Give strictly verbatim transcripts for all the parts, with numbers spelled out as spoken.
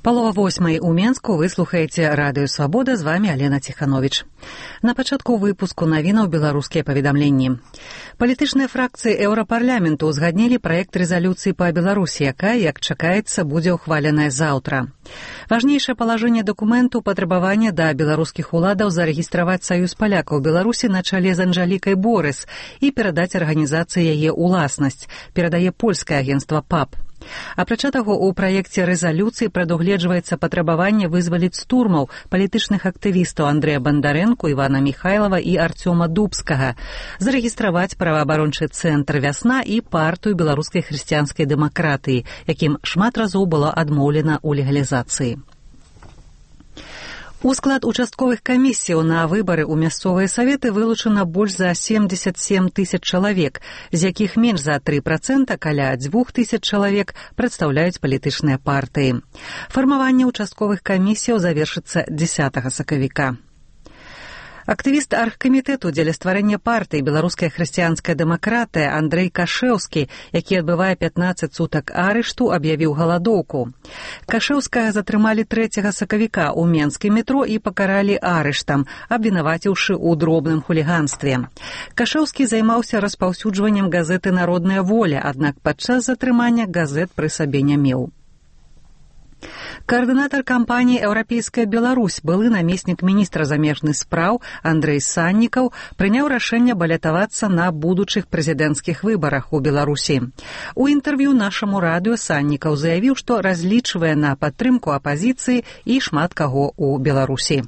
Палова восьмай у Менску, вы слухаеце Радыё Свабода, з вами Алена Ціхановіч. На пачатку выпуску навінаў беларускія паведамленні. Палітычныя фракцыі Еўрапарламенту узгаднілі праект рэзалюцыі па Беларусі, якая, як чакаецца, будзе ўхваленая заўтра. Важнейшае палажэнне дакументу патрабаванне да беларускіх уладаў зарэгістраваць саюз палякаў Беларусі на чале з Анжалікай Борыс і перадаць арганізацыі яе ўласнасць, перадае польскае агенцтва ПАП. Апрача таго, у праекце рэзалюцыі прадугледжваецца патрабаванне вызваліць з турмаў палітычных актывістаў Андрэя Бандарэнку, Івана Міхайлава і Арцёма Дубскага, зарэгістраваць праваабарончы цэнтр «Вясна» і партыю беларускай хрысціянскай дэмакратыі, якім шмат разоў было адмоўлена ў легалізацыі. У склад участковых камісіяў на выбары ў мясцовыя саветы вылучана больш за семьдесят семь тысяч чалавек, з якіх менш за тры працэнта, каля дзвюх тысяч чалавек, прадстаўляюць палітычныя партыі. Фармаванне участковых камісіяў завершыцца дзесятага сакавіка. Актывіст аргкамітэту дзеля стварэння партыі «Беларуская хрысціянская дэмакратыя» Андрэй Кашэўскі, які адбывае пятнаццаць сутак арышту, аб'явіў галадоўку. Кашэўскага затрымалі трэцяга сакавіка ў менскім метро і пакаралі арыштам, абвінаваціўшы ў дробным хуліганстве. Кашэўскі займаўся распаўсюджваннем газеты «Народная воля», аднак падчас затрымання газет пры сабе не меў. Каардынатар кампаніі «Еўрапейская Беларусь», былы намеснік міністра замежных спраў Андрэй Саннікаў, прыняў рашэнне балятавацца на будучых прэзідэнцкіх выбарах у Беларусі. У інтэрв'ю нашаму радыё Саннікаў заявіў, што разлічвае на падтрымку апазіцыі і шмат каго ў Беларусі.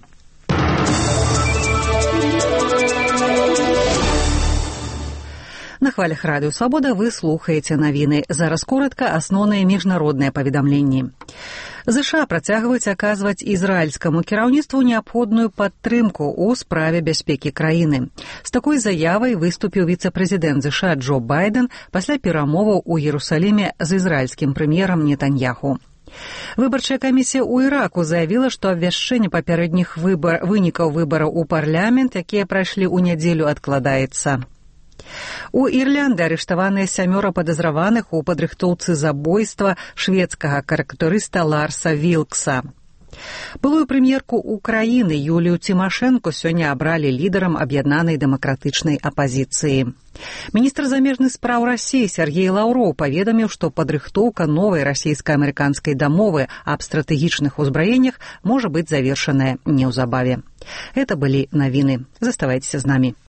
На хвалях Радыё Свабода вы слухаеце навіны. Зараз коратка асноўныя міжнародныя паведамленні. ЗША працягваюць аказваць ізраільскаму кіраўніцтву неабходную падтрымку ў справе бяспекі краіны. З такой заявай выступіў віцэ-прэзідэнт ЗША Джо Байден пасля перамоваў у Іерусаліме з ізраільскім прэм'ерам Нетаньяху. Выбарчая камісія ў Іраку заявіла, што абвяшчэнне папярэдніх выбар... вынікаў выбараў у парламент, якія прайшлі ў нядзелю, адкладаецца. У Ірландыі арыштаваныя сямёра падазраваных у падрыхтоўцы забойства шведскага карыкатурыста Ларса Вілкса. Былую прэм'ерку Украіны Юлію Цімашэнку сёння абралі лідарам аб'яднанай дэмакратычнай апазіцыі. Міністр замежных спраў Расіі Сергей Лаўроў паведаміў, што падрыхтоўка новай расійска-амерыканскай дамовы аб стратэгічных узбраеннях можа быць завершаная неўзабаве. Гэта былі навіны. Заставайцеся з намі.